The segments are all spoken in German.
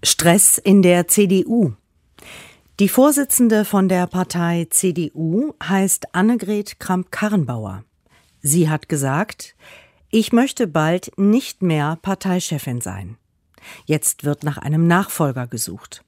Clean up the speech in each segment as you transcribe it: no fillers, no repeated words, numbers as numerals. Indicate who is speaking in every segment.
Speaker 1: Stress in der CDU. Die Vorsitzende von der Partei CDU heißt Annegret Kramp-Karrenbauer. Sie hat gesagt, ich möchte bald nicht mehr Parteichefin sein. Jetzt wird nach einem Nachfolger gesucht.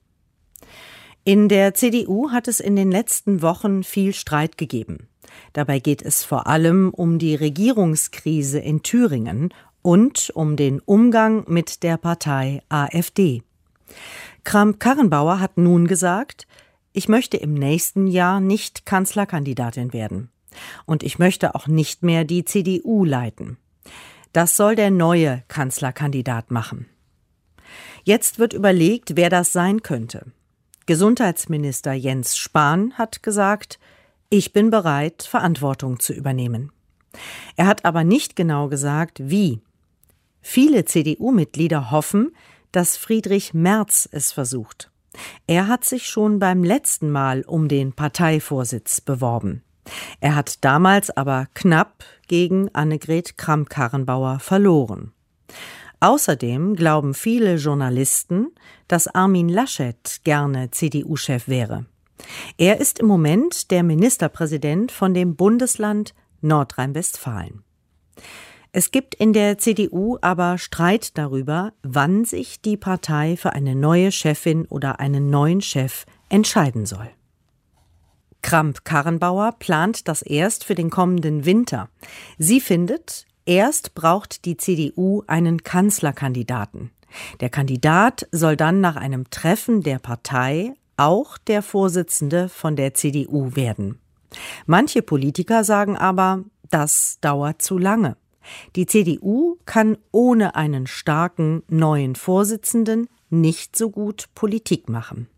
Speaker 1: In der CDU hat es in den letzten Wochen viel Streit gegeben. Dabei geht es vor allem um die Regierungskrise in Thüringen und um den Umgang mit der Partei AfD. Kramp-Karrenbauer hat nun gesagt, ich möchte im nächsten Jahr nicht Kanzlerkandidatin werden. Und ich möchte auch nicht mehr die CDU leiten. Das soll der neue Kanzlerkandidat machen. Jetzt wird überlegt, wer das sein könnte. Gesundheitsminister Jens Spahn hat gesagt, ich bin bereit, Verantwortung zu übernehmen. Er hat aber nicht genau gesagt, wie. Viele CDU-Mitglieder hoffen, dass Friedrich Merz es versucht. Er hat sich schon beim letzten Mal um den Parteivorsitz beworben. Er hat damals aber knapp gegen Annegret Kramp-Karrenbauer verloren. Außerdem glauben viele Journalisten, dass Armin Laschet gerne CDU-Chef wäre. Er ist im Moment der Ministerpräsident von dem Bundesland Nordrhein-Westfalen. Es gibt in der CDU aber Streit darüber, wann sich die Partei für eine neue Chefin oder einen neuen Chef entscheiden soll. Kramp-Karrenbauer plant das erst für den kommenden Winter. Sie findet, erst braucht die CDU einen Kanzlerkandidaten. Der Kandidat soll dann nach einem Treffen der Partei auch der Vorsitzende von der CDU werden. Manche Politiker sagen aber, das dauert zu lange. Die CDU kann ohne einen starken neuen Vorsitzenden nicht so gut Politik machen.